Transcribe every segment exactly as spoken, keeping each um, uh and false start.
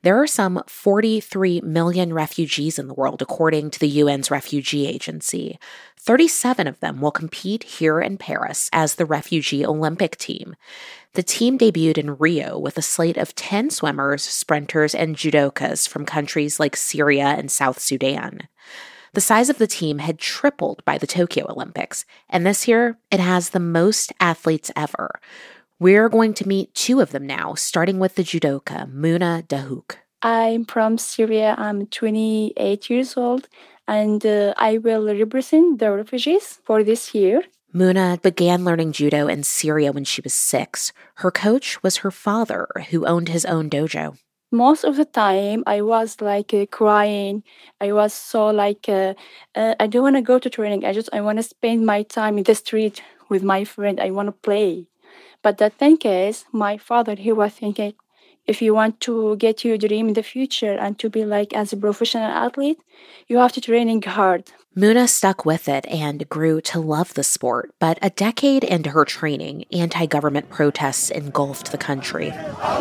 There are some forty-three million refugees in the world, according to the U N's Refugee Agency. thirty-seven of them will compete here in Paris as the Refugee Olympic team. The team debuted in Rio with a slate of ten swimmers, sprinters, and judokas from countries like Syria and South Sudan. The size of the team had tripled by the Tokyo Olympics, and this year it has the most athletes ever. We're going to meet two of them now, starting with the judoka, Muna Dahouk. I'm from Syria. I'm twenty-eight years old, and uh, I will represent the refugees for this year. Muna began learning judo in Syria when she was six. Her coach was her father, who owned his own dojo. Most of the time, I was like uh, crying. I was so like, uh, uh, I don't want to go to training. I just, I want to spend my time in the street with my friend. I want to play. But the thing is, my father, he was thinking, if you want to get your dream in the future and to be like as a professional athlete, you have to training hard. Muna stuck with it and grew to love the sport, but a decade into her training, anti-government protests engulfed the country,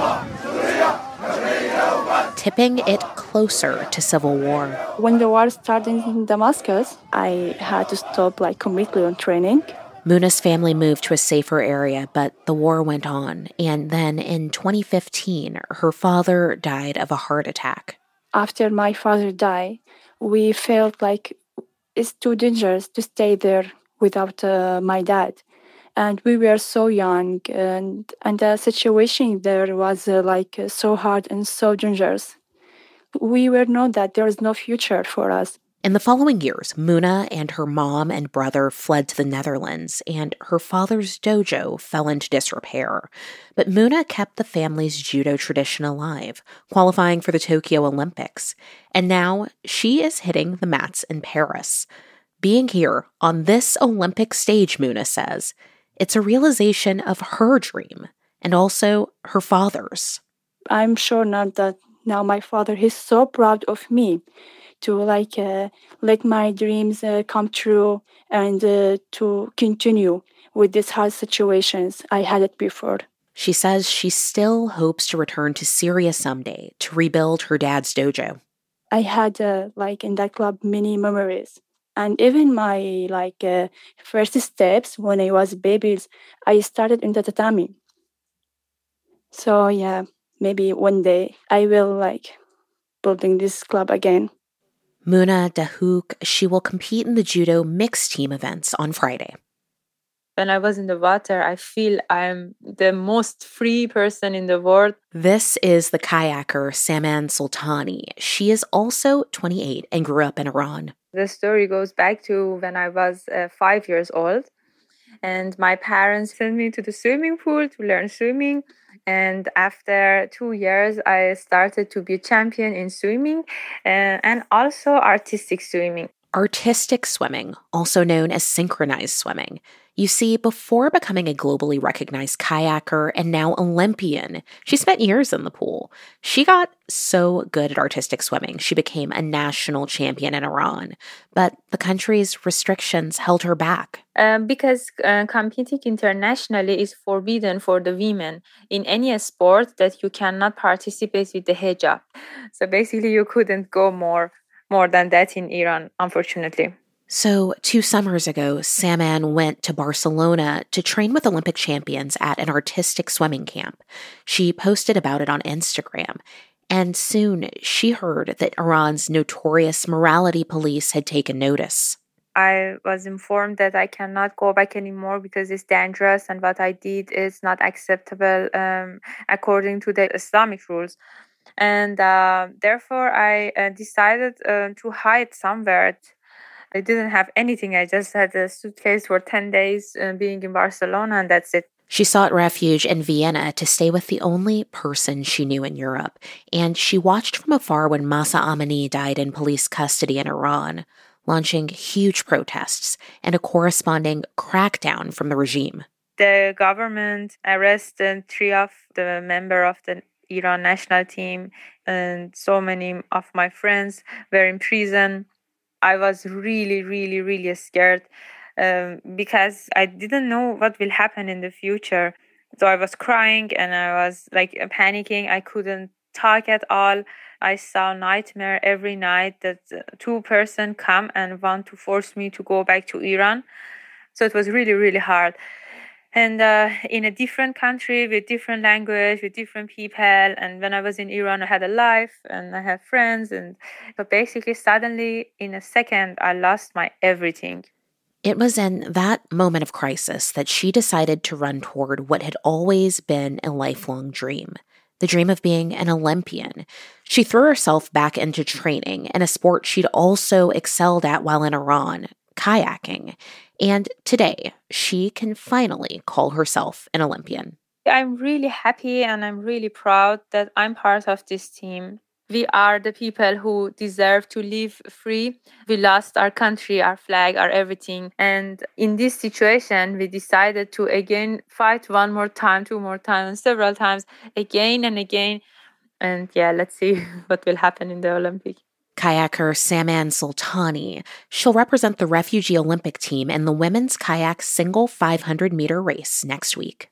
tipping it closer to civil war. When the war started in Damascus, I had to stop like completely on training. Muna's family moved to a safer area, but the war went on, and then in twenty fifteen, her father died of a heart attack. After my father died, we felt like it's too dangerous to stay there without uh, my dad. And we were so young, and, and the situation there was uh, like uh, so hard and so dangerous. We were known that there is no future for us. In the following years, Muna and her mom and brother fled to the Netherlands, and her father's dojo fell into disrepair. But Muna kept the family's judo tradition alive, qualifying for the Tokyo Olympics. And now she is hitting the mats in Paris. Being here on this Olympic stage, Muna says, it's a realization of her dream and also her father's. I'm sure now that now my father is so proud of me to like uh, let my dreams uh, come true and uh, to continue with these hard situations I had it before. She says she still hopes to return to Syria someday to rebuild her dad's dojo. I had uh, like in that club many memories. And even my like uh, first steps when I was babies, I started in the tatami. So yeah, maybe one day I will like building this club again. Muna Dahouk, she will compete in the judo mixed team events on Friday. When I was in the water, I feel I'm the most free person in the world. This is the kayaker Saman Sultani. She is also twenty-eight and grew up in Iran. The story goes back to when I was uh, five years old. And my parents sent me to the swimming pool to learn swimming. And after two years, I started to be a champion in swimming uh, and also artistic swimming. Artistic swimming, also known as synchronized swimming. You see, before becoming a globally recognized kayaker and now Olympian, she spent years in the pool. She got so good at artistic swimming, she became a national champion in Iran. But the country's restrictions held her back. Um, because uh, competing internationally is forbidden for the women in any sport that you cannot participate with the hijab. So basically, you couldn't go more, more than that in Iran, unfortunately. So, two summers ago, Saman went to Barcelona to train with Olympic champions at an artistic swimming camp. She posted about it on Instagram, and soon she heard that Iran's notorious morality police had taken notice. I was informed that I cannot go back anymore because it's dangerous and what I did is not acceptable um, according to the Islamic rules. And uh, therefore, I uh, decided uh, to hide somewhere. I didn't have anything. I just had a suitcase for ten days uh, being in Barcelona, and that's it. She sought refuge in Vienna to stay with the only person she knew in Europe, and she watched from afar when Mahsa Amini died in police custody in Iran, launching huge protests and a corresponding crackdown from the regime. The government arrested three of the members of the Iran national team, and so many of my friends were in prison. I was really, really, really scared um, because I didn't know what will happen in the future. So I was crying and I was like panicking. I couldn't talk at all. I saw nightmare every night that two person come and want to force me to go back to Iran. So it was really, really hard. And uh, in a different country with different language, with different people. And when I was in Iran, I had a life and I had friends. And but basically, suddenly, in a second, I lost my everything. It was in that moment of crisis that she decided to run toward what had always been a lifelong dream, the dream of being an Olympian. She threw herself back into training in a sport she'd also excelled at while in Iran, kayaking. And today, she can finally call herself an Olympian. I'm really happy and I'm really proud that I'm part of this team. We are the people who deserve to live free. We lost our country, our flag, our everything. And in this situation, we decided to again fight one more time, two more times, several times, again and again. And yeah, let's see what will happen in the Olympic. Kayaker Saman Sultani. She'll represent the refugee Olympic team in the women's kayak single five hundred meter race next week.